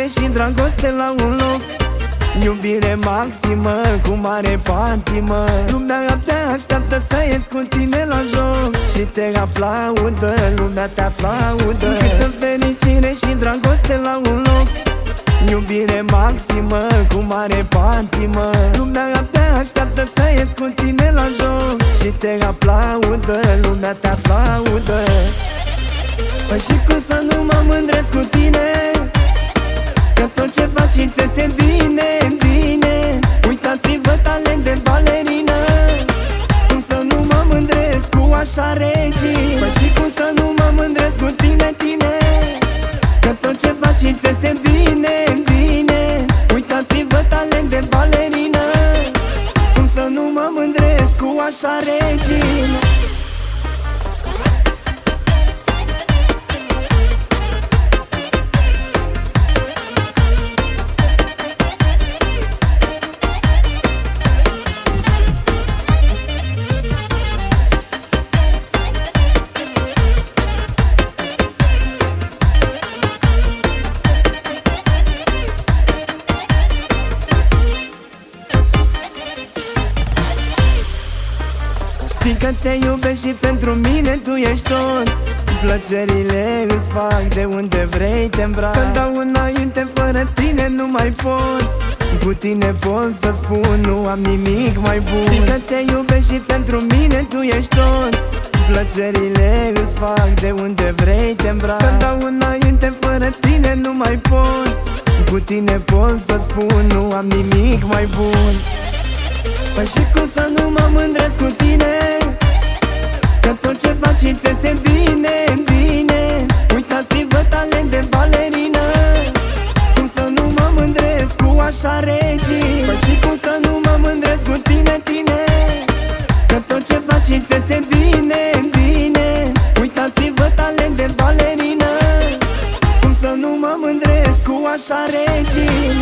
fericire și dragoste la un loc. Iubire maximă, cu mare patimă. Lumea abia așteaptă să ies cu tine la joc și te aplaudă, lumea te aplaudă. Câtă fericire și dragoste la un loc. Iubire maximă, cu mare patimă. Lumea abia așteaptă să ies cu tine la joc și te aplaudă, lumea te aplaudă. Păi și cum să nu mă mândresc cu tine, că tot ce faci îți este bine, bine. Uitați-vă, talent de balerină. Cum să nu mă mândresc cu așa regii? Păi și cum să nu mă mândresc cu tine, tine, că tot ce faci îți este bine, bine. Uitați-vă, talent de balerină. Cum să nu mă mândresc cu așa regii? Știi că te iubesc și pentru mine tu ești tot. Plăcerile îți fac de unde vrei te îmbrac. Să dau înainte, fără tine nu mai pot. Cu tine pot să spun, nu am nimic mai bun. Știi că te iubesc și pentru mine tu ești tot. Plăcerile îți fac de unde vrei te îmbrac. Să dau înainte, fără tine nu mai pot. Cu tine pot să spun, nu am nimic mai bun. Păi și cum să nu mă mândresc cu tine, că tot ce faci îți este bine, bine. Uitați-vă, talent de balerină. Cum să nu mă mândresc cu așa regii? Păi și cum să nu mă mândresc cu tine, tine, că tot ce faci îți este bine, bine. Uitați-vă, talent de balerină. Cum să nu mă mândresc cu așa regii?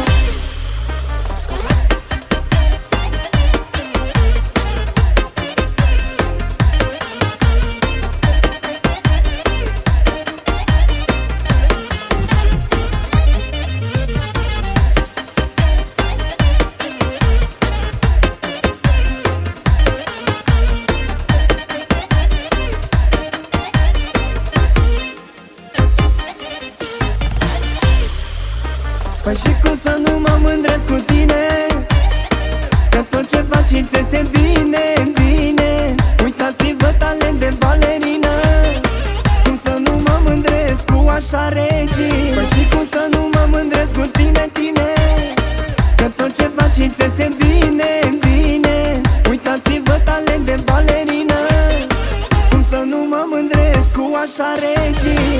Păi și cum să nu mă mândresc cu tine, că tot ce faci îți este bine, bine. Uitați-vă, talent de balerină. Cum să nu mă mândresc cu așa regii? Păi și cum să nu mă mândresc cu tine, tine, că tot ce faci îți este bine, bine. Uitați-vă, talent de balerină. Cum să nu mă mândresc cu așa regii?